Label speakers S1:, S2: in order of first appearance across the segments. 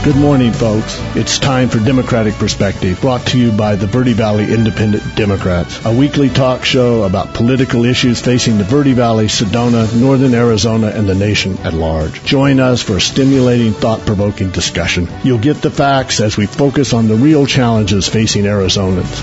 S1: Good morning, folks. It's time for Democratic Perspective, brought to you by the Verde Valley Independent Democrats, a weekly talk show about political issues facing the Verde Valley, Sedona, Northern Arizona, and the nation at large. Join us for a stimulating, thought-provoking discussion. You'll get the facts as we focus on the real challenges facing Arizonans.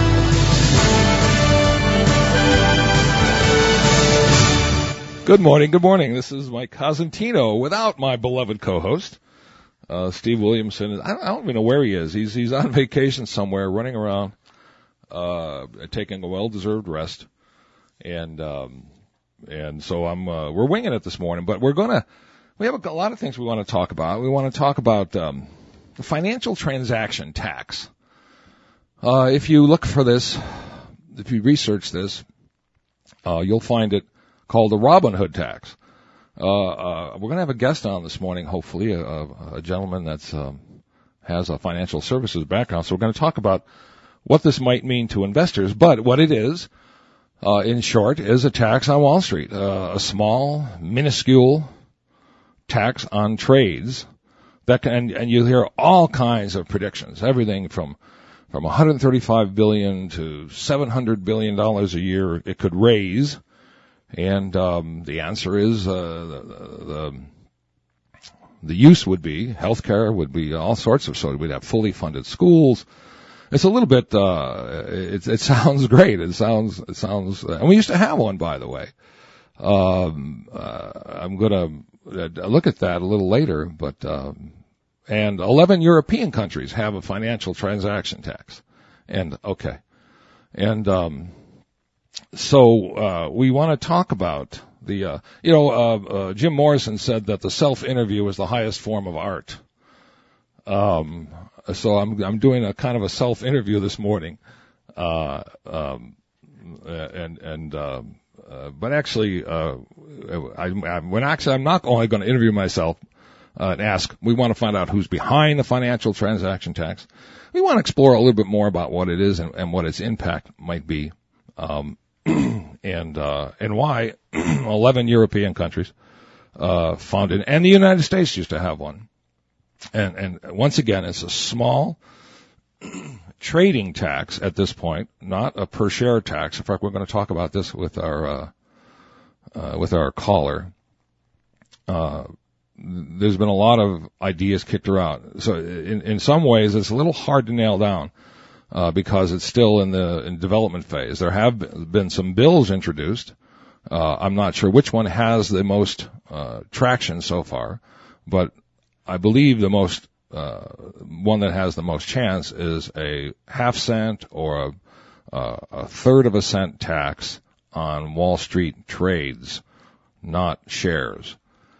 S2: Good morning. This is Mike Cosentino without my beloved co-host. Steve Williamson. I don't even know where he is. He's on vacation somewhere, running around, taking a well-deserved rest, and so we're winging it this morning. But we have a lot of things we want to talk about. We want to talk about the financial transaction tax. If you look for this, if you research this, you'll find it called the Robin Hood tax. We're going to have a guest on this morning, hopefully, a gentleman that's has a financial services background. So we're going to talk about what this might mean to investors. But what it is, in short, is a tax on Wall Street, a small, minuscule tax on trades that can, and you hear all kinds of predictions, everything from $135 billion to $700 billion a year it could raise. And the answer is the use would be healthcare, would be all sorts of, so we'd have fully funded schools. It's a little bit it sounds great. It sounds and we used to have one, by the way. I'm going to look at that a little later, but and 11 European countries have a financial transaction tax. And okay. And so we want to talk about the Jim Morrison said that the self-interview is the highest form of art. So I'm doing a kind of a self-interview this morning. But actually I'm not only going to interview myself and ask, we want to find out who's behind the financial transaction tax. We want to explore a little bit more about what it is and what its impact might be. And why 11 European countries founded, and the United States used to have one. And once again, it's a small trading tax at this point, not a per share tax. In fact, we're going to talk about this with our caller. There's been a lot of ideas kicked around. So in some ways, it's a little hard to nail down. Because it's still in development phase. There have been some bills introduced. I'm not sure which one has the most traction so far, but I believe the most one that has the most chance is a half-cent or a third of a cent tax on Wall Street trades, not shares.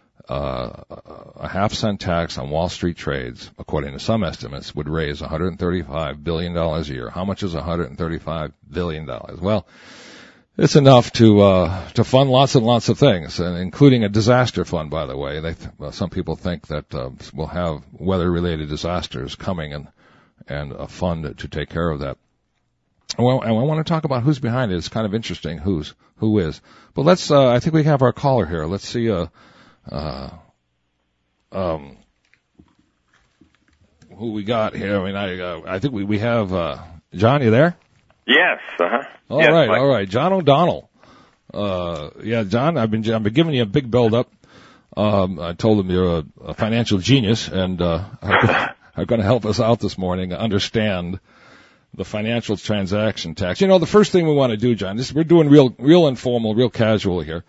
S2: A half-cent tax on Wall Street trades, according to some estimates, would raise $135 billion a year. How much is $135 billion? Well, it's enough to fund lots and lots of things, and including a disaster fund, by the way. Some people think that we'll have weather-related disasters coming and a fund to take care of that. Well, and I want to talk about who's behind it. It's kind of interesting who is. But let's, I think we have our caller here. Let's see, who we got here. I mean, I think we have, John, you there?
S3: Yes,
S2: All right. John O'Donnell. John, I've been giving you a big build up. I told him you're a financial genius and, are going to help us out this morning understand the financial transaction tax. You know, the first thing we want to do, John, we're doing real informal, real casual here.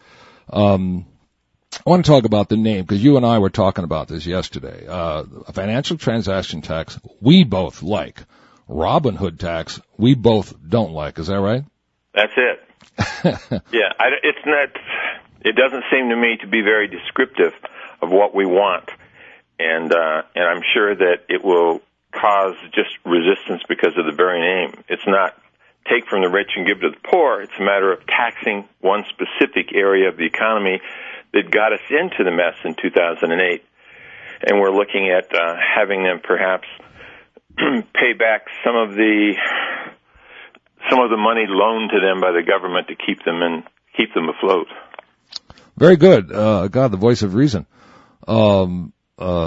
S2: I want to talk about the name because you and I were talking about this yesterday. A financial transaction tax we both like. Robin Hood tax we both don't like. Is that right?
S3: That's it. Yeah, it's not. It doesn't seem to me to be very descriptive of what we want, and I'm sure that it will cause just resistance because of the very name. It's not take from the rich and give to the poor. It's a matter of taxing one specific area of the economy that got us into the mess in 2008, and we're looking at having them perhaps pay back some of the money loaned to them by the government to keep them afloat.
S2: Very good. God, the voice of reason.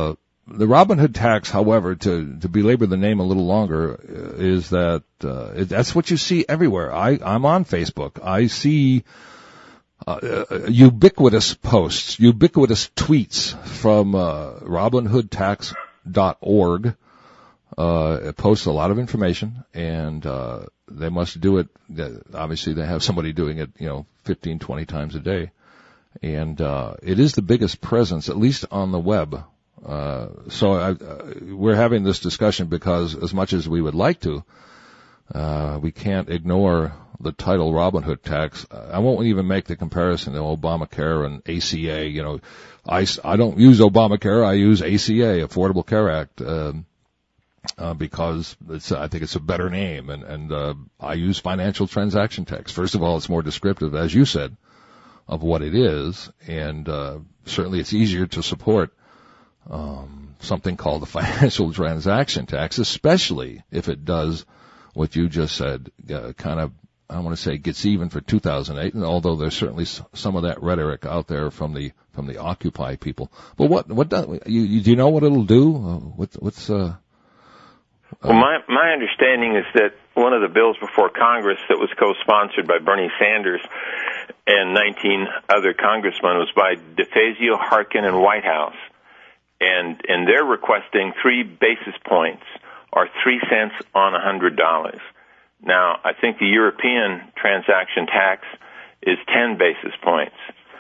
S2: the Robinhood tax, however, to belabor the name a little longer, is that that's what you see everywhere. I'm on Facebook. I see ubiquitous posts, ubiquitous tweets from RobinhoodTax.org. It posts a lot of information, and they must do it. Obviously, they have somebody doing it, 15, 20 times a day. And it is the biggest presence, at least on the web. So we're having this discussion because as much as we would like to, we can't ignore the title Robinhood tax. I won't even make the comparison to Obamacare and ACA. I don't use Obamacare. I use ACA, Affordable Care Act, because I think it's a better name. And I use financial transaction tax. First of all, it's more descriptive, as you said, of what it is, and certainly it's easier to support something called the financial transaction tax, especially if it does what you just said, kind of, I want to say, gets even for 2008. And although there's certainly some of that rhetoric out there from the Occupy people, but what does do you know what it'll do? What's
S3: well, my understanding is that one of the bills before Congress that was co-sponsored by Bernie Sanders and 19 other congressmen was by DeFazio, Harkin, and Whitehouse. And they're requesting 3 basis points or 3 cents on $100. Now, I think the European transaction tax is 10 basis points.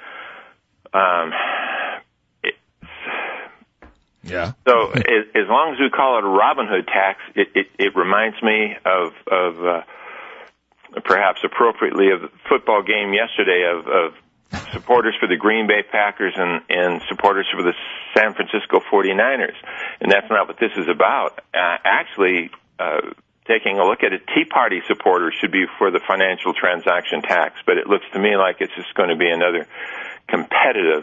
S2: Yeah.
S3: So as long as we call it a Robinhood tax, it reminds me of perhaps appropriately of the football game yesterday of supporters for the Green Bay Packers and supporters for the San Francisco 49ers. And that's not what this is about. Actually, taking a look at it, Tea Party supporters should be for the financial transaction tax, but it looks to me like it's just going to be another competitive.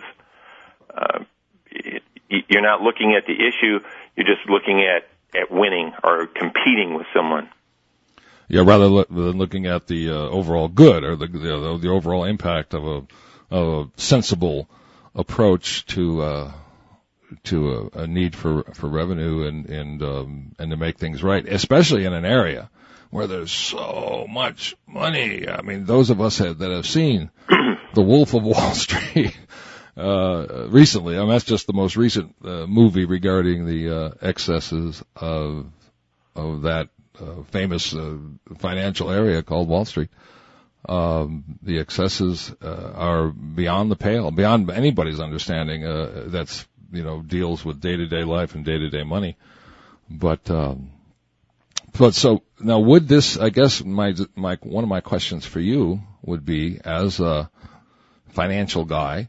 S3: You're not looking at the issue, you're just looking at winning or competing with someone.
S2: Yeah, rather than looking at the overall good or the overall impact of a sensible approach to a need for revenue and to make things right, especially in an area where there's so much money. I mean, those of us that have seen The Wolf of Wall Street recently, I mean, that's just the most recent movie regarding the excesses of that famous financial area called Wall Street. The excesses are beyond the pale, beyond anybody's understanding. That's deals with day-to-day life and day-to-day money. But so now, would this? I guess my one of my questions for you would be, as a financial guy,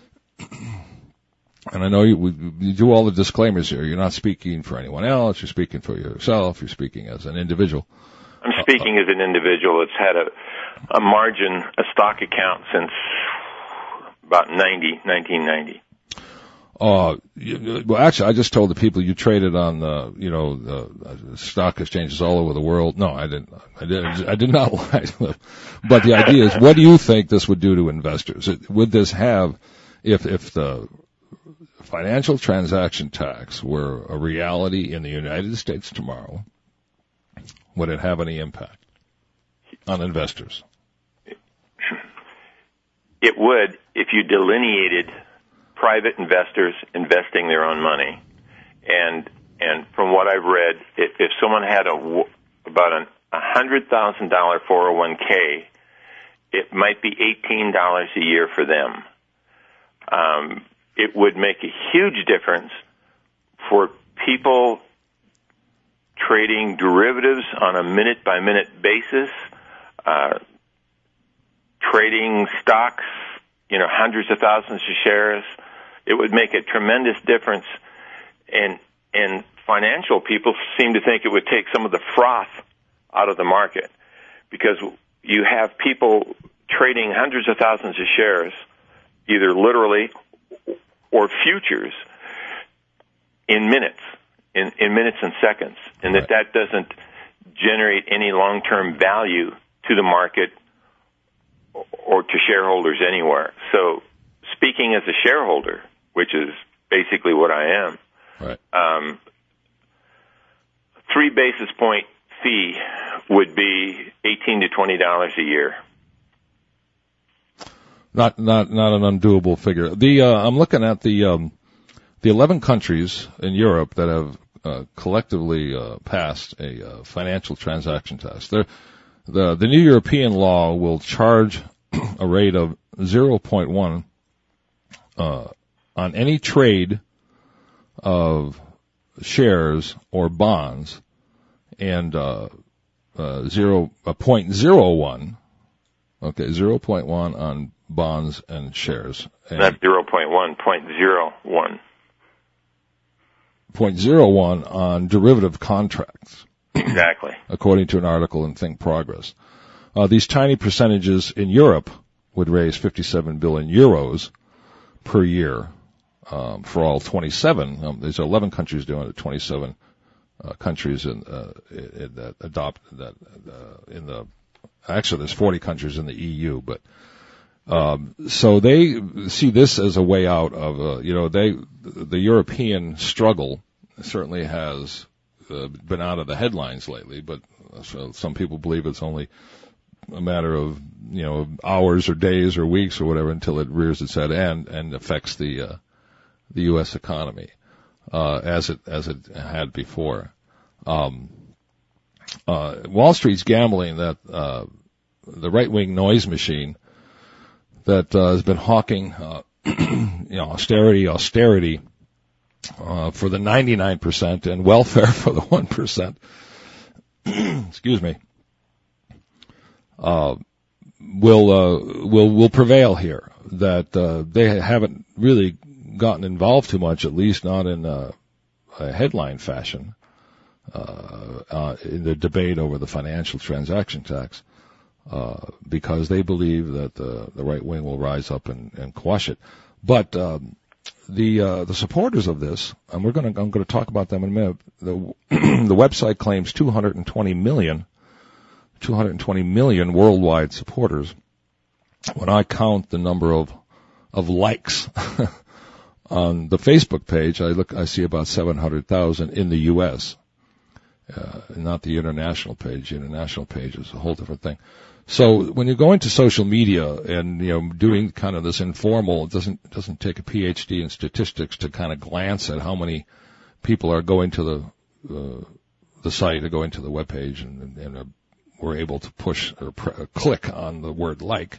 S2: and I know you do all the disclaimers here. You're not speaking for anyone else. You're speaking for yourself. You're speaking as an individual.
S3: I'm speaking as an individual that's had a margin, a stock account since about 1990.
S2: Well, actually, I just told the people you traded on the stock exchanges all over the world. No, I didn't. I did not lie to them. But the idea is, what do you think this would do to investors? Would this have, if the financial transaction tax were a reality in the United States tomorrow, would it have any impact on investors?
S3: It would, if you delineated private investors investing their own money. And from what I've read, if someone had about a $100,000 401k, it might be $18 a year for them. It would make a huge difference for people trading derivatives on a minute-by-minute basis, trading stocks, hundreds of thousands of shares. It would make a tremendous difference. And financial people seem to think it would take some of the froth out of the market, because you have people trading hundreds of thousands of shares, either literally or futures, in minutes, in minutes and seconds, and
S2: right.
S3: that doesn't generate any long-term value to the market or to shareholders anywhere. So speaking as a shareholder, which is basically what I am,
S2: Right.
S3: 3 basis point fee would be $18 to $20 a year.
S2: Not an undoable figure. I'm looking at the 11 countries in Europe that have collectively passed a financial transaction tax. The new European law will charge a rate of 0.1 on any trade of shares or bonds, and 0.01. Okay, 0.1 on bonds and shares. And
S3: that's 0.1, 0.01.
S2: 0.01 on derivative contracts.
S3: Exactly.
S2: According to an article in Think Progress. These tiny percentages in Europe would raise 57 billion euros per year for all 27. There's 11 countries doing it, 27 countries that adopt that in the. Actually, there's 40 countries in the EU, but so they see this as a way out of the European struggle certainly has been out of the headlines lately, but some people believe it's only a matter of hours or days or weeks or whatever until it rears its head and affects the U.S. economy as it had before. Wall Street's gambling that the right-wing noise machine that has been hawking austerity for the 99% and welfare for the 1%. Excuse me. Will prevail here. That they haven't really gotten involved too much, at least not in a headline fashion, in the debate over the financial transaction tax, because they believe that the right wing will rise up and quash it. But the supporters of this, and I'm going to talk about them in a minute. The website claims 220 million worldwide supporters. When I count the number of likes on the Facebook page, I see about 700,000 in the U.S. Not the international page. The international page is a whole different thing. So when you're going to social media and doing kind of this informal, it doesn't take a PhD in statistics to kind of glance at how many people are going to the site or going to the web page and we're able to push or click on the word like.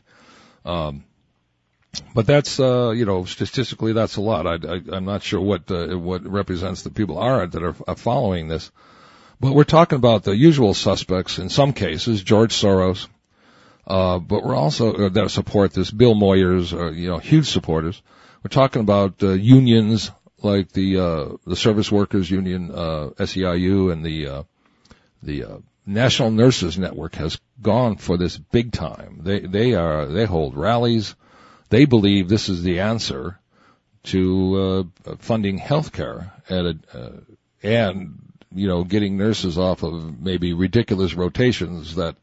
S2: But that's statistically that's a lot. I'm not sure what represents the people that are following this, but we're talking about the usual suspects in some cases, George Soros. But we're also that support this. Bill Moyers are huge supporters. We're talking about unions like the Service Workers Union, SEIU, and the National Nurses Network has gone for this big time. They hold rallies. They believe this is the answer to funding healthcare and getting nurses off of maybe ridiculous rotations that.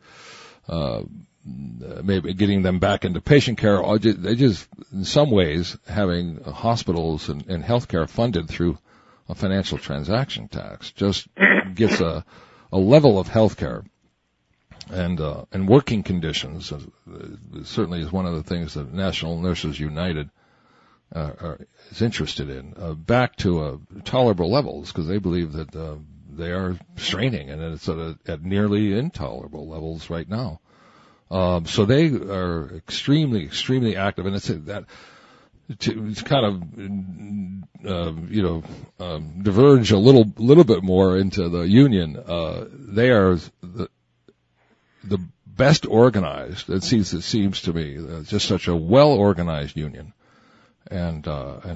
S2: Maybe getting them back into patient care, or they just, in some ways, having hospitals and healthcare funded through a financial transaction tax just gets a level of healthcare and working conditions. Certainly is one of the things that National Nurses United is interested in, back to tolerable levels, because they believe that they are straining, and it's at nearly intolerable levels right now. So they are extremely, extremely active, and it's kind of, diverge a little bit more into the union. They are the best organized. It seems to me, just such a well organized union, and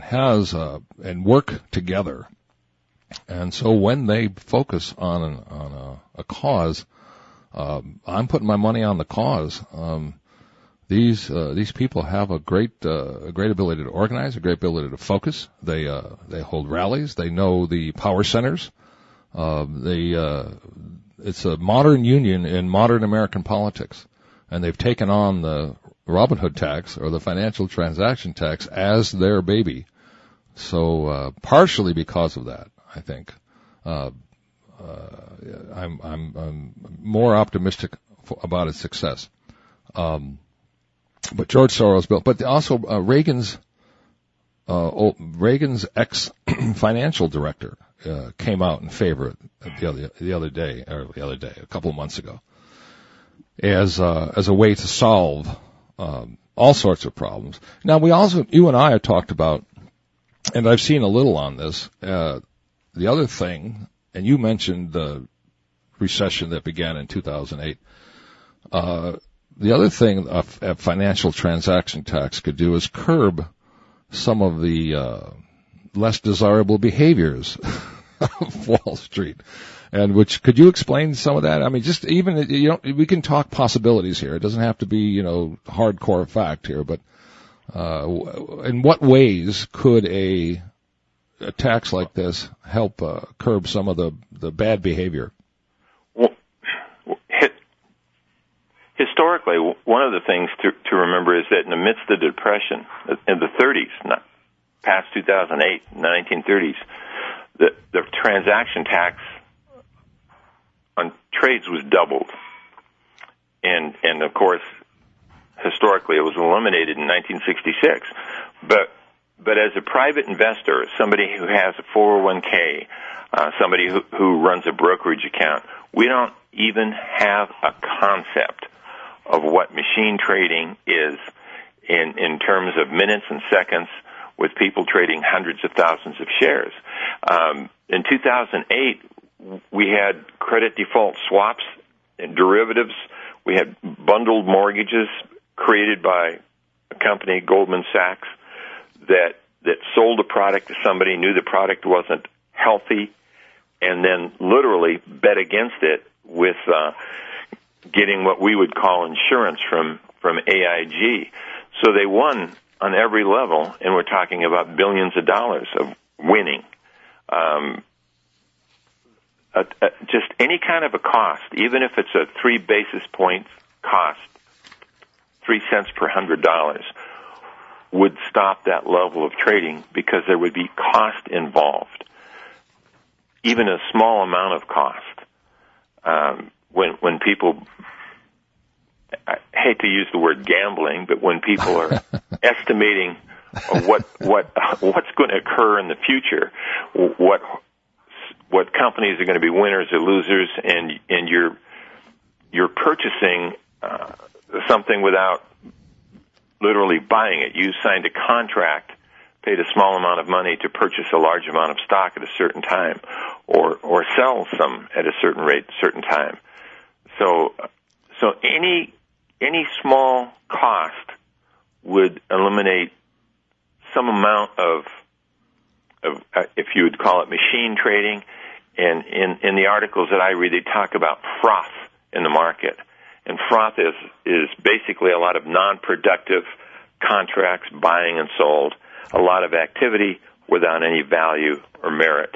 S2: work together. And so when they focus on a cause, I'm putting my money on the cause. These people have a great ability to organize, a great ability to focus. They hold rallies. They know the power centers. It's a modern union in modern American politics, and they've taken on the Robin Hood tax or the financial transaction tax as their baby. So partially because of that, I think I'm more optimistic about its success. But George Soros built, but also Reagan's ex-financial director came out in favor the other day, a couple of months ago, as a way to solve all sorts of problems. Now you and I have talked about, and I've seen a little on this. The other thing, and you mentioned the recession that began in 2008. The other thing a financial transaction tax could do is curb some of the less desirable behaviors of Wall Street. And could you explain some of that? I mean, just even, we can talk possibilities here. It doesn't have to be, hardcore fact here, but in what ways could a tax like this help curb some of the bad behavior?
S3: Well, historically, one of the things to remember is that in the midst of the Depression, in the 30s, not past 2008, 1930s, the transaction tax on trades was doubled. And of course, historically, it was eliminated in 1966. But as a private investor, somebody who has a 401k, somebody who runs a brokerage account, we don't even have a concept of what machine trading is in terms of minutes and seconds, with people trading hundreds of thousands of shares. In 2008, we had credit default swaps and derivatives. We had bundled mortgages created by a company, Goldman Sachs, that sold a product to somebody, knew the product wasn't healthy, and then literally bet against it with getting what we would call insurance from AIG. So they won on every level, and we're talking about billions of dollars of winning. Just any kind of a cost, even if it's a 3 basis points cost, 3 cents per $100, would stop that level of trading because there would be cost involved, even a small amount of cost. When people, I hate to use the word gambling, but when people are estimating what's going to occur in the future, what companies are going to be winners or losers, and you're purchasing something without literally buying it. You signed a contract, paid a small amount of money to purchase a large amount of stock at a certain time, or sell some at a certain rate, certain time. So any small cost would eliminate some amount of if you would call it machine trading. And in the articles that I read, they talk about froth in the market. And froth is basically a lot of non-productive contracts buying and sold, a lot of activity without any value or merit.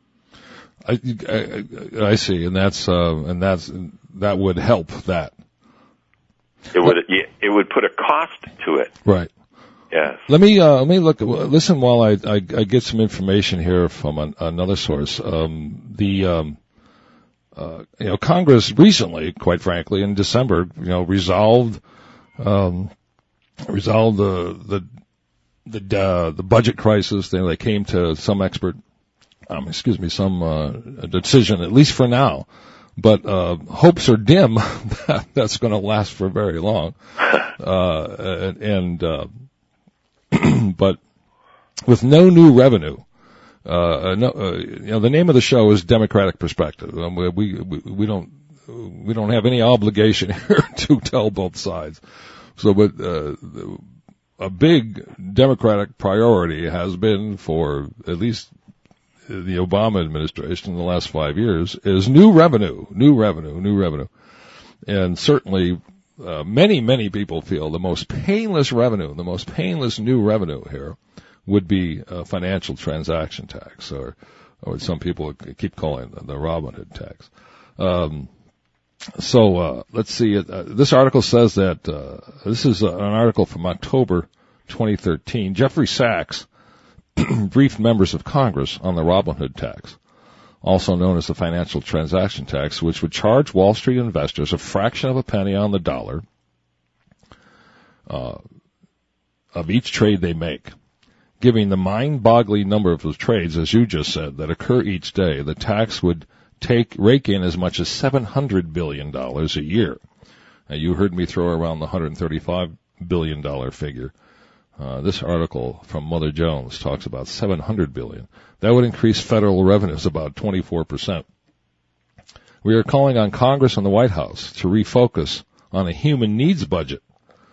S2: I see, and that would help that.
S3: It would put a cost to it.
S2: Right.
S3: Yes.
S2: Let me listen while I get some information here from another source. Congress recently, quite frankly, in December, resolved the budget crisis. They came to some decision, at least for now. But hopes are dim that that's going to last for very long. But with no new revenue, the name of the show is Democratic Perspective. We don't have any obligation here to tell both sides. So, but a big Democratic priority has been for at least the Obama administration in the last 5 years is new revenue. And certainly, many people feel the most painless new revenue here would be a financial transaction tax, or some people keep calling it the Robin Hood tax. Let's see. This article says that, this is an article from October 2013. Jeffrey Sachs briefed members of Congress on the Robinhood tax, also known as the financial transaction tax, which would charge Wall Street investors a fraction of a penny on the dollar of each trade they make. Given the mind-boggling number of trades, as you just said, that occur each day, the tax would rake in as much as $700 billion a year. Now, you heard me throw around the $135 billion figure. This article from Mother Jones talks about $700 billion. That would increase federal revenues about 24%. We are calling on Congress and the White House to refocus on a human needs budget.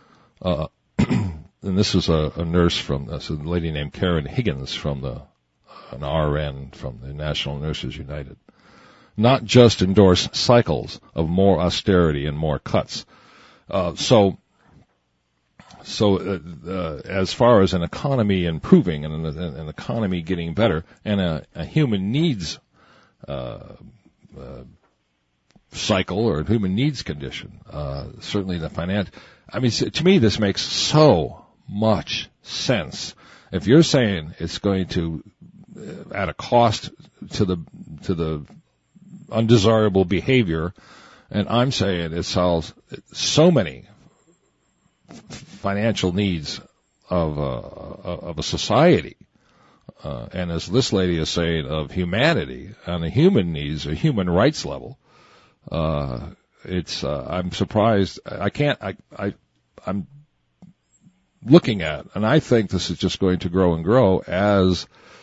S2: And this is a nurse a lady named Karen Higgins from an RN from the National Nurses United. Not just endorse cycles of more austerity and more cuts. So as far as an economy improving and an economy getting better and a human needs cycle or human needs condition, certainly the to me this makes so much sense. If you're saying it's going to at a cost to the undesirable behavior, and I'm saying it solves so many financial needs of a society, and as this lady is saying, of humanity on a human needs, a human rights level. I'm surprised. I'm looking at, and I think this is just going to grow and grow as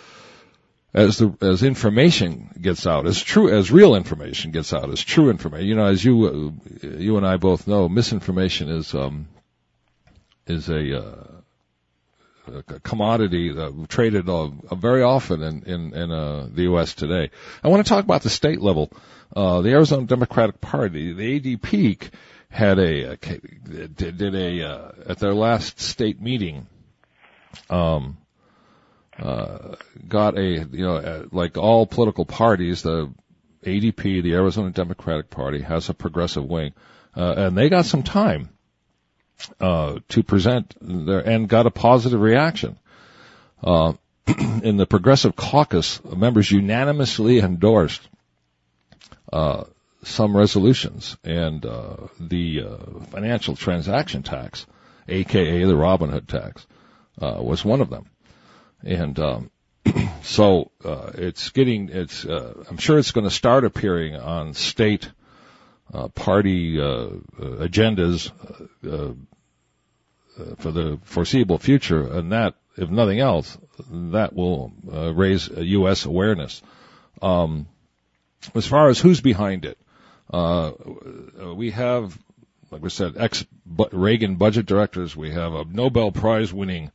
S2: information gets out, as real information gets out, as true information. You know, as you and I both know, misinformation is a commodity traded very often in the U.S. today. I want to talk about the state level. The Arizona Democratic Party, the ADP, had at their last state meeting, got like all political parties, the ADP, the Arizona Democratic Party, has a progressive wing, and they got some time to present and got a positive reaction. In the Progressive Caucus, members unanimously endorsed some resolutions, and the financial transaction tax, aka the Robinhood tax, was one of them. And so I'm sure it's going to start appearing on state party agendas for the foreseeable future, and that, if nothing else, that will raise U.S. awareness. As far as who's behind it, we have, like we said, ex-Reagan budget directors. We have a Nobel Prize winning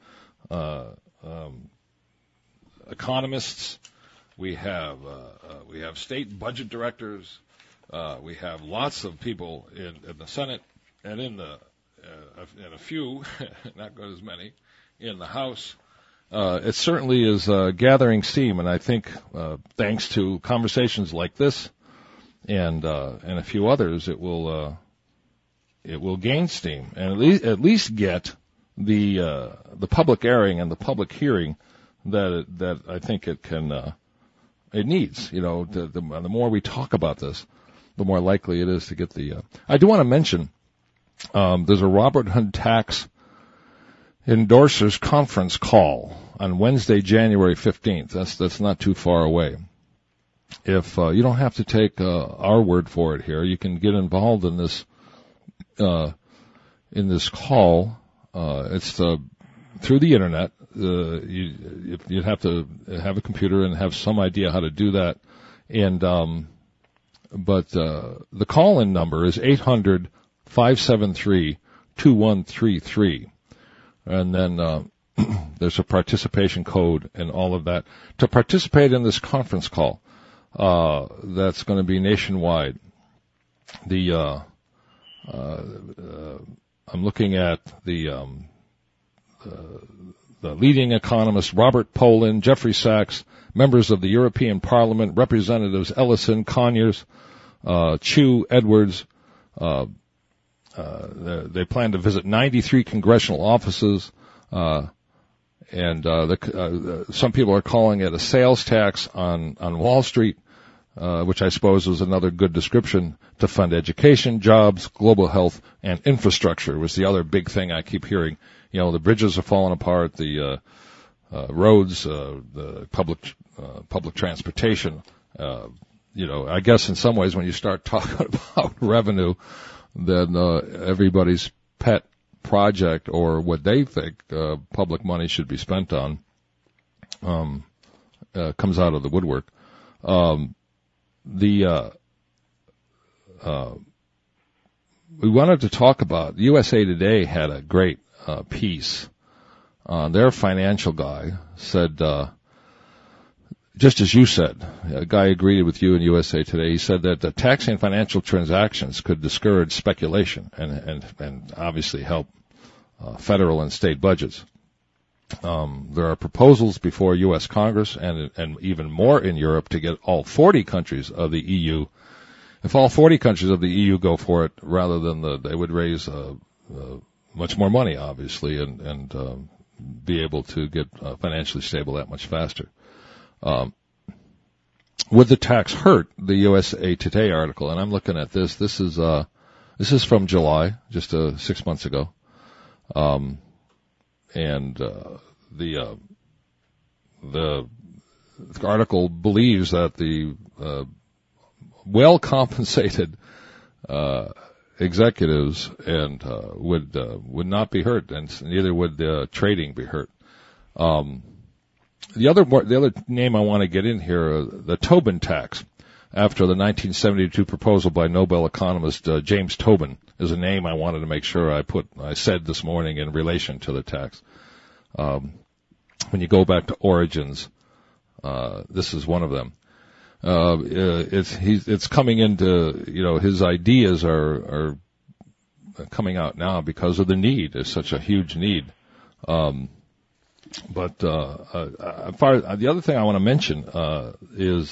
S2: economists. We have state budget directors. We have lots of people in the Senate and in a few, not quite as many, in the House. It certainly is gathering steam, and I think thanks to conversations like this and a few others, it will gain steam and at least get the public airing and the public hearing that I think it needs. You know, the more we talk about this, the more likely it is to get the. I do want to mention there's a Robinhood tax endorsers conference call on Wednesday, January 15th. That's not too far away. If you don't have to take our word for it here, you can get involved in this call. It's through the internet. You'd have to have a computer and have some idea how to do that. And but the call-in number is 800-573-2133. And then there's a participation code and all of that. To participate in this conference call, that's going to be nationwide. I'm looking at the leading economists, Robert Pollin, Jeffrey Sachs, members of the European Parliament, Representatives Ellison, Conyers, Chu, Edwards. They plan to visit 93 congressional offices, And some people are calling it a sales tax on Wall Street, which I suppose is another good description, to fund education, jobs, global health, and infrastructure was the other big thing I keep hearing. You know, the bridges are falling apart, the roads, the public transportation. You know, I guess in some ways when you start talking about revenue, then everybody's pet project or what they think public money should be spent on comes out of the woodwork. We wanted to talk about USA Today had a great piece. Their financial guy said, just as you said, a guy agreed with you in USA Today. He said that the taxing financial transactions could discourage speculation and obviously help federal and state budgets. There are proposals before U.S. Congress and even more in Europe to get all 40 countries of the EU. If all 40 countries of the EU go for it, rather than they would raise much more money, obviously, and be able to get financially stable that much faster. Would the tax hurt? The USA Today article, and I'm looking at this. This is from July, just 6 months ago. The article believes that the well-compensated executives and would not be hurt, and neither would trading be hurt. The other name I want to get in here, the Tobin tax, after the 1972 proposal by Nobel economist James Tobin, is a name I wanted to make sure I said this morning in relation to the tax. When you go back to origins, this is one of them. It's coming into, you know, his ideas are coming out now because of the need. There's such a huge need. But the other thing I want to mention is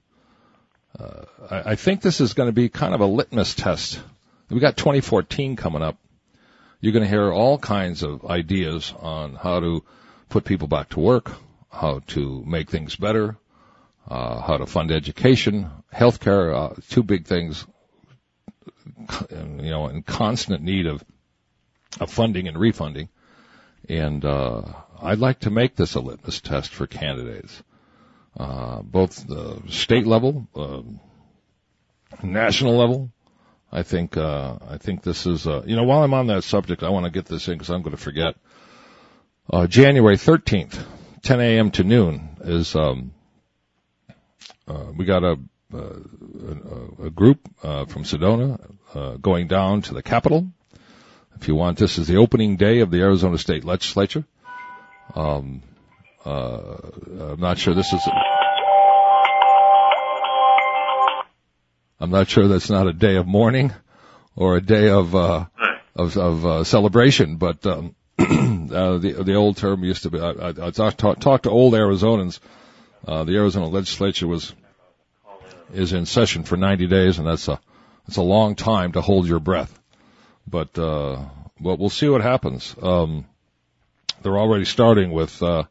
S2: I think this is going to be kind of a litmus test. We got 2014 coming up. You're going to hear all kinds of ideas on how to put people back to work, how to make things better, how to fund education, healthcare, two big things, you know, in constant need of funding and refunding. And I'd like to make this a litmus test for candidates, both the state level, national level. I think this is, you know, while I'm on that subject, I want to get this in because I'm going to forget. January 13th, 10 a.m. to noon is, we got a group, from Sedona, going down to the Capitol. If you want, this is the opening day of the Arizona State Legislature. I'm not sure this is, I'm not sure that's not a day of mourning or a day of celebration, but, the old term used to be, I talked to old Arizonans. The Arizona Legislature is in session for 90 days, and it's a long time to hold your breath. But we'll see what happens. They're already starting with a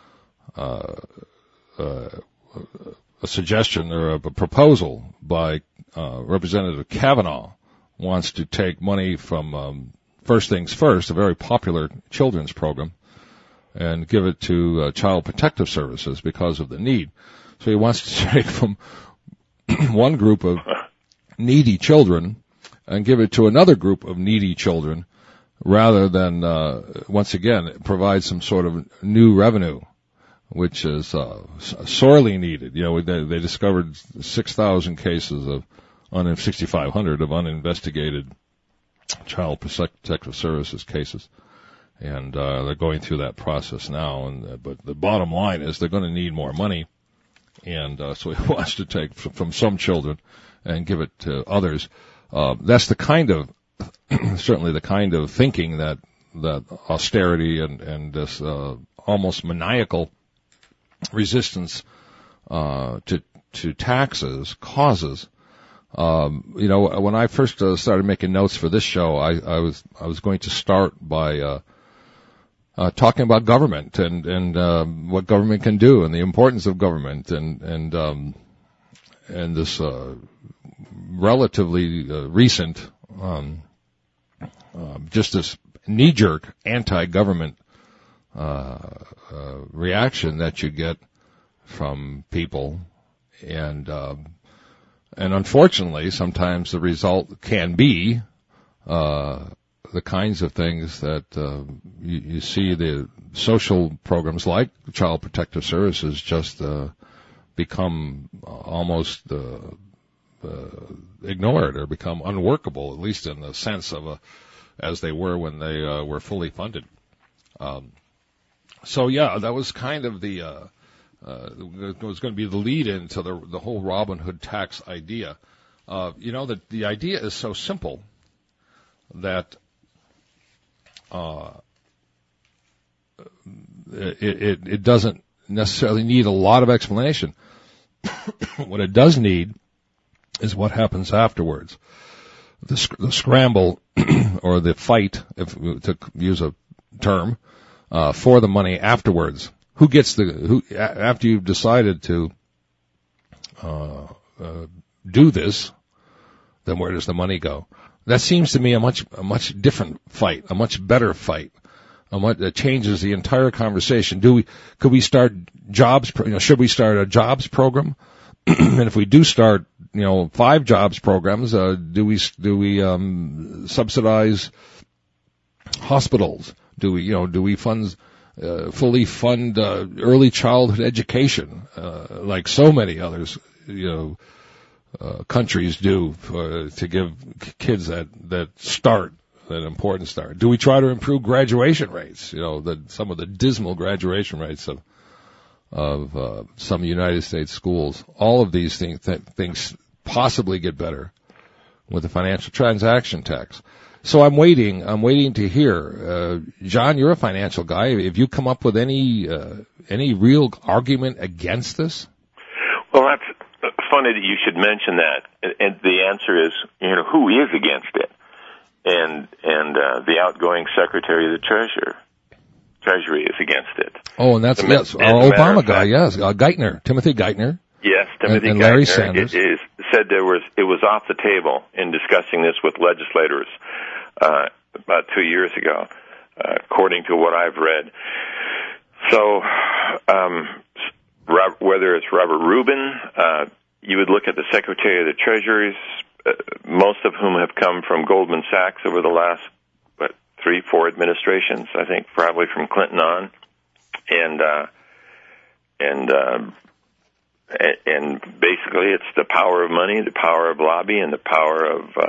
S2: suggestion or a proposal by Representative Kavanaugh wants to take money from First Things First, a very popular children's program, and give it to Child Protective Services because of the need. So he wants to take from one group of needy children and give it to another group of needy children rather than, once again, provide some sort of new revenue, which is sorely needed. You know, they discovered 6,000 cases of 6,500 of uninvestigated Child Protective Services cases. And they're going through that process now. But the bottom line is they're going to need more money. And so he wants to take from some children and give it to others. That's the kind of, certainly the kind of thinking that austerity and this almost maniacal resistance to taxes causes. You know, when I first started making notes for this show, I was going to start by talking about government and what government can do and the importance of government and this relatively recent just this knee-jerk anti-government reaction that you get from people, and unfortunately sometimes the result can be the kinds of things that you see the social programs like Child Protective Services just become almost ignored or become unworkable, at least in the sense of as they were when they were fully funded. So yeah, that was kind of it was going to be the lead into the whole Robin Hood tax idea. The idea is so simple that it doesn't necessarily need a lot of explanation. What it does need is what happens afterwards. The scramble or the fight, to use a term, for the money afterwards. Who gets after you've decided to do this, then where does the money go? That seems to me a much different fight, a much better fight, that changes the entire conversation. Could we start jobs? Should we start a jobs program? And if we do start, 5 jobs programs, do we subsidize hospitals? Do we fully fund early childhood education, like so many others, countries do to give kids that important start? Do we try to improve graduation rates? Some of the dismal graduation rates of some United States schools. All of these things possibly get better with the financial transaction tax. So I'm waiting to hear. John, you're a financial guy. Have you come up with any real argument against this?
S3: Well, that's funny that you should mention that. And the answer is, who is against it? And the outgoing Secretary of the Treasury is against it.
S2: Oh, and that's our Obama guy, yes, Geithner, Timothy Geithner.
S3: Yes, Timothy
S2: and
S3: Geithner.
S2: Larry Sanders
S3: said it was off the table in discussing this with legislators about 2 years ago, according to what I've read. So, whether it's Robert Rubin, you would look at the Secretary of the Treasury, most of whom have come from Goldman Sachs over the last 3-4 administrations, I think, probably from Clinton on, and basically it's the power of money, the power of lobby, and the power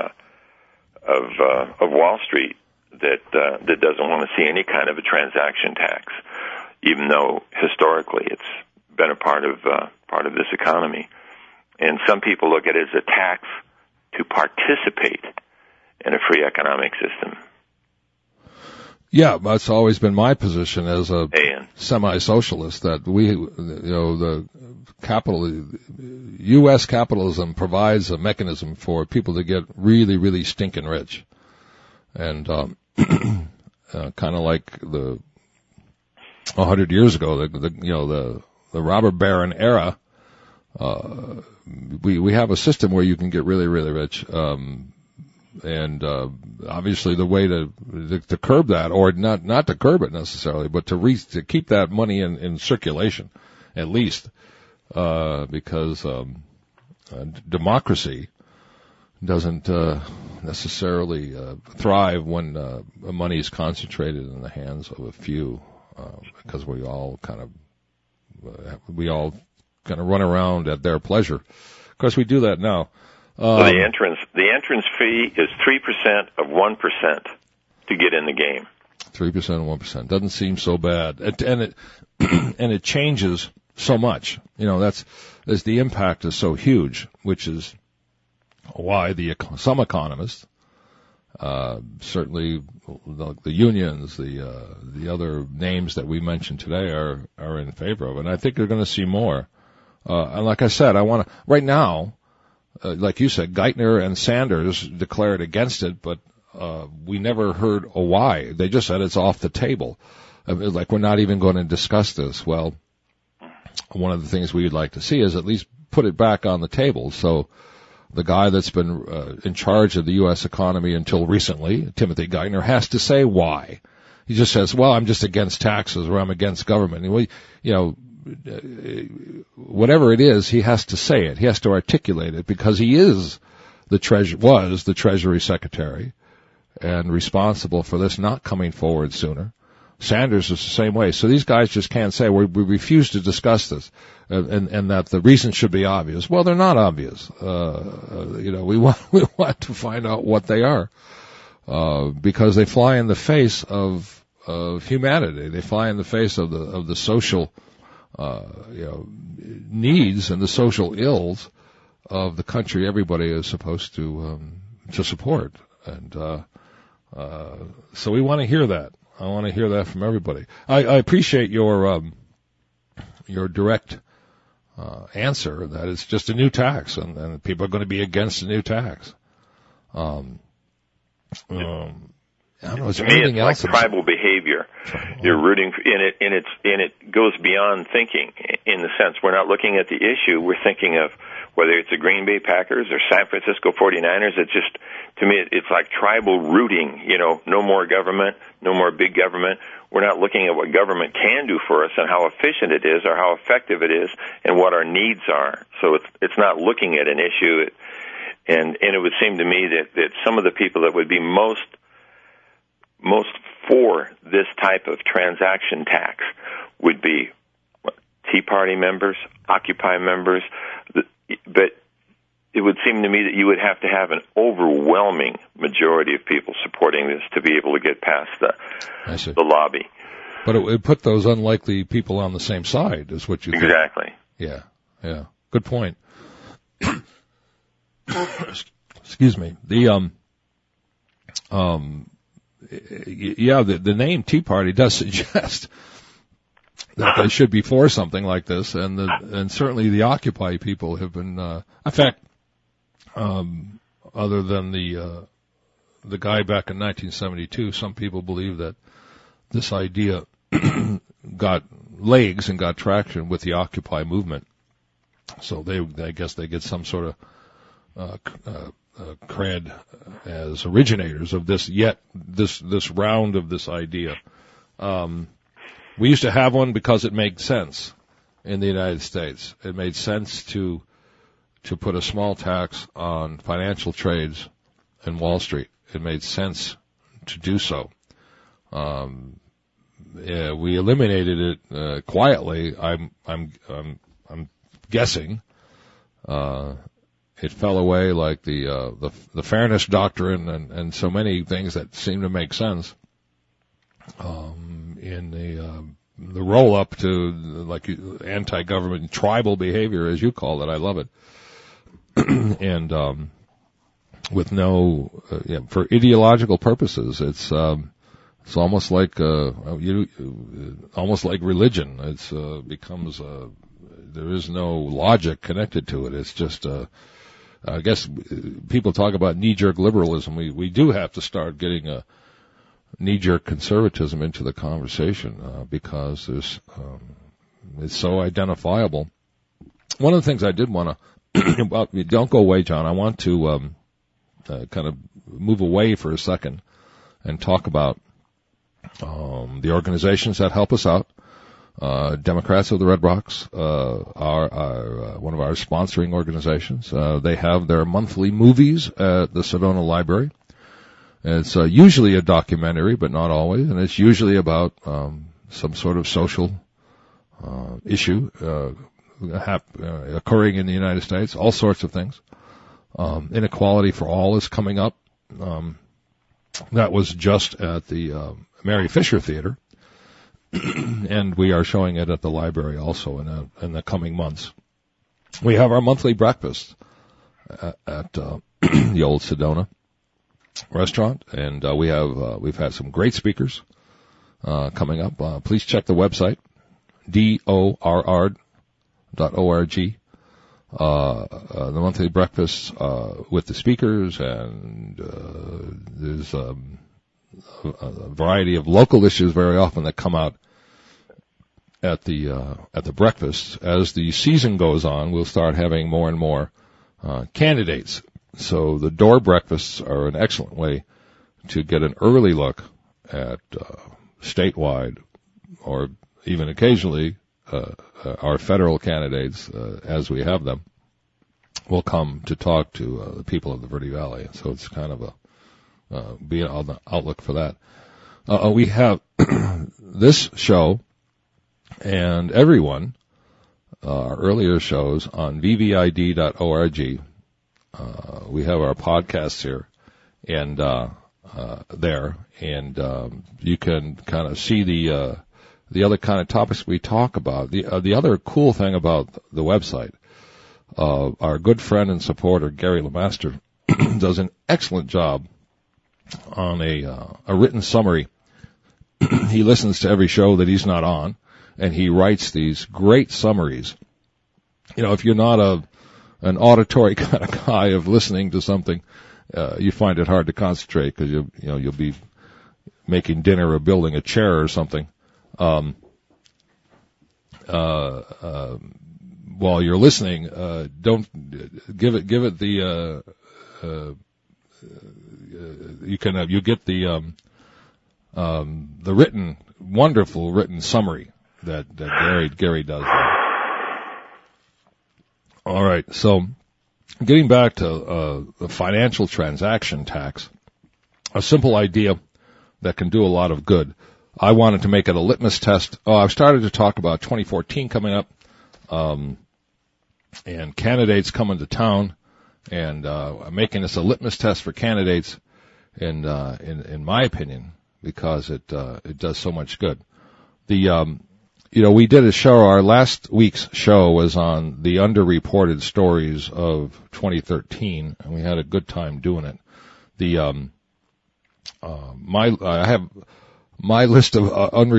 S3: of Wall Street that doesn't want to see any kind of a transaction tax, even though historically it's been a part of this economy. And some people look at it as a tax to participate in a free economic system.
S2: Yeah, that's always been my position as a semi-socialist, that the U.S. capitalism provides a mechanism for people to get really, really stinking rich. And, kind of like 100 years ago, the robber baron era, we have a system where you can get really, really rich. And obviously the way to curb that, or not to curb it necessarily, but to keep that money in circulation, at least, because democracy doesn't necessarily thrive when money is concentrated in the hands of a few, because we all kind of run around at their pleasure. Of course, we do that now.
S3: So the entrance fee is 3% of 1% to get in the game.
S2: 3% of 1% doesn't seem so bad, and it changes so much. As the impact is so huge, which is why some economists, certainly the unions, the other names that we mentioned today are in favor of it. And I think they're going to see more. And like I said, right now. Like you said, Geithner and Sanders declared against it, but we never heard a why. They just said it's off the table. like we're not even going to discuss this. Well, one of the things we'd like to see is at least put it back on the table. So the guy that's been in charge of the U.S. economy until recently, Timothy Geithner, has to say why. He just says, well, I'm just against taxes or I'm against government. And we, whatever it is, he has to say it. He has to articulate it because he is was the Treasury Secretary and responsible for this not coming forward sooner. Sanders is the same way. So these guys just can't say we refuse to discuss this, and that the reasons should be obvious. Well, they're not obvious. We want to find out what they are, because they fly in the face of humanity. They fly in the face of the social, needs and the social ills of the country everybody is supposed to support. And, so we want to hear that. I want to hear that from everybody. I appreciate your direct answer that it's just a new tax, and people are going to be against a new tax. I don't know. Is there anything else?
S3: Like tribal behavior. You're rooting in it, and it goes beyond thinking. In the sense, we're not looking at the issue. We're thinking of whether it's the Green Bay Packers or San Francisco 49ers. It's just, to me, it's like tribal rooting. No more government, no more big government. We're not looking at what government can do for us and how efficient it is or how effective it is and what our needs are. So it's not looking at an issue. And it would seem to me that some of the people that would be most for this type of transaction tax would be Tea Party members, Occupy members, but it would seem to me that you would have to have an overwhelming majority of people supporting this to be able to get past the lobby.
S2: But it would put those unlikely people on the same side, is what you think.
S3: Exactly.
S2: Yeah. Good point. Excuse me. The name Tea Party does suggest that they should be for something like this, and certainly the Occupy people have been, in fact, other than the guy back in 1972, some people believe that this idea got legs and got traction with the Occupy movement. So I guess they get some sort of cred as originators of this round of this idea. We used to have one because it made sense in the United States. It made sense to put a small tax on financial trades in Wall Street. It made sense to do so. We eliminated it quietly. I'm guessing. It fell away like the fairness doctrine and so many things that seem to make sense. In the roll up to like anti-government tribal behavior, as you call it. I love it. And with no for ideological purposes, it's almost like almost like religion. It's becomes there is no logic connected to it. It's just I guess people talk about knee-jerk liberalism. We do have to start getting a knee-jerk conservatism into the conversation because there's it's so identifiable. One of the things I did want to well, don't go away, John. I want to kind of move away for a second and talk about the organizations that help us out. Democrats of the Red Rocks are one of our sponsoring organizations. They have their monthly movies at the Sedona Library. It's usually a documentary, but not always, and it's usually about some sort of social issue occurring in the United States, all sorts of things. Inequality for All is coming up. That was just at the Mary Fisher Theater, and we are showing it at the library also in the coming months. We have our monthly breakfast at the old Sedona restaurant, and we've had some great speakers coming up. Please check the website, DORR.org. The monthly breakfast with the speakers, and there's a variety of local issues very often that come out at the breakfast. As the season goes on, we'll start having more and more candidates. So the door breakfasts are an excellent way to get an early look at statewide, or even occasionally our federal candidates, as we have them, will come to talk to the people of the Verde Valley. So it's kind of be on the outlook for that. We have this show and everyone, our earlier shows on vvid.org. We have our podcasts here and there, and you can kind of see the other kind of topics we talk about. The other cool thing about the website, our good friend and supporter Gary Lemaster does an excellent job on a written summary. He listens to every show that he's not on, and he writes these great summaries. You know, if you're not an auditory kind of guy of listening to something, you find it hard to concentrate because you'll be making dinner or building a chair or something. While you're listening, don't give it the you get the wonderful written summary that Gary does. All right, so getting back to the financial transaction tax, a simple idea that can do a lot of good. I wanted to make it a litmus test. I've started to talk about 2014 coming up, and candidates coming to town, and making this a litmus test for candidates, in my opinion, because it does so much good. We did a show. Our last week's show was on the underreported stories of 2013, and we had a good time doing it. I have my list of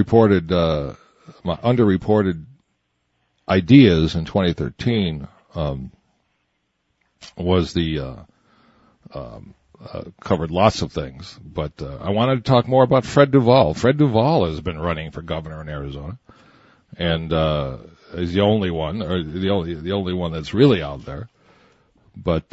S2: my underreported ideas in 2013 was covered lots of things, but I wanted to talk more about Fred Duvall. Fred Duvall has been running for governor in Arizona, and is the only one, or the only one that's really out there. But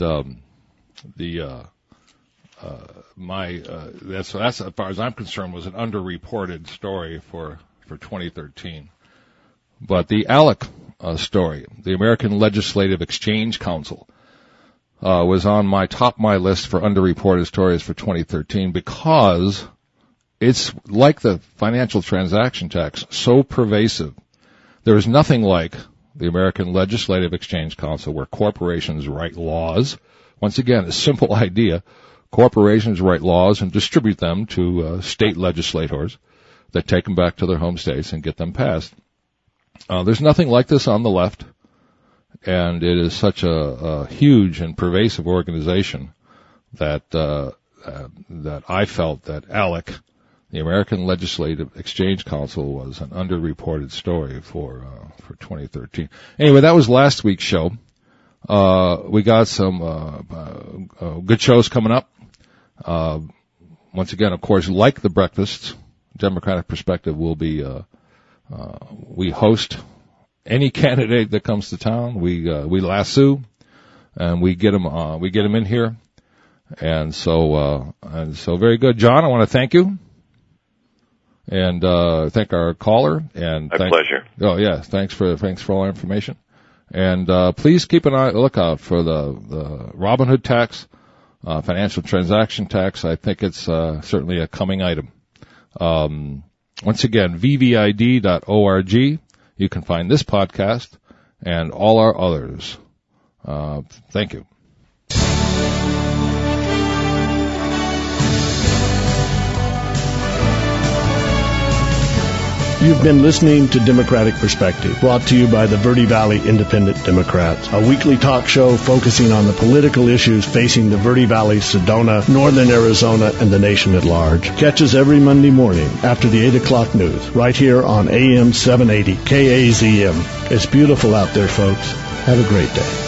S2: that's as far as I'm concerned was an underreported story for 2013. But the ALEC story, the American Legislative Exchange Council, was on my list for underreported stories for 2013 because it's like the financial transaction tax, so pervasive. There is nothing like the American Legislative Exchange Council where corporations write laws. Once again, a simple idea. Corporations write laws and distribute them to state legislators that take them back to their home states and get them passed. There's nothing like this on the left, and it is such a huge and pervasive organization that I felt that ALEC, the American Legislative Exchange Council, was an underreported story for 2013. Anyway, that was last week's show. We got some good shows coming up. Once again, of course, like the breakfasts, Democratic Perspective will be we host any candidate that comes to town. We lasso and we get them in here, and so very good. John, I want to thank you, and thank our caller. And
S3: my pleasure.
S2: Oh yeah, thanks for all our information, and please keep an eye lookout for the Robinhood tax, financial transaction tax. I think it's certainly a coming item. Once again, vvid.org. You can find this podcast and all our others. Thank you.
S1: You've been listening to Democratic Perspective, brought to you by the Verde Valley Independent Democrats, a weekly talk show focusing on the political issues facing the Verde Valley, Sedona, Northern Arizona, and the nation at large. Catch us every Monday morning after the 8 o'clock news, right here on AM 780 KAZM. It's beautiful out there, folks. Have a great day.